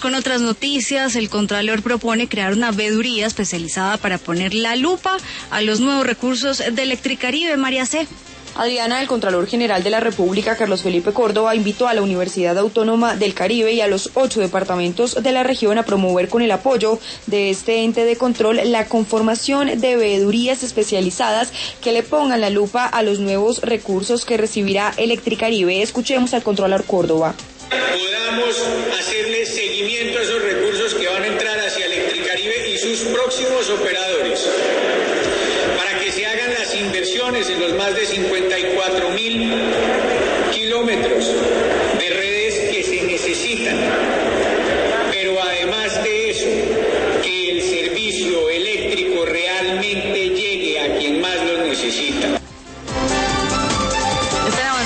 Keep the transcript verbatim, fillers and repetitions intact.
con otras noticias. El Contralor propone crear una veeduría especializada para poner la lupa a los nuevos recursos de Electricaribe. María C. Adriana, el Contralor General de la República, Carlos Felipe Córdoba, invitó a la Universidad Autónoma del Caribe y a los ocho departamentos de la región a promover con el apoyo de este ente de control la conformación de veedurías especializadas que le pongan la lupa a los nuevos recursos que recibirá Electricaribe. Escuchemos al Contralor Córdoba. Podamos hacerle seguimiento a esos recursos que van a entrar hacia Electricaribe y sus próximos operadores, para que se hagan las inversiones en los más de cincuenta y cuatro mil kilómetros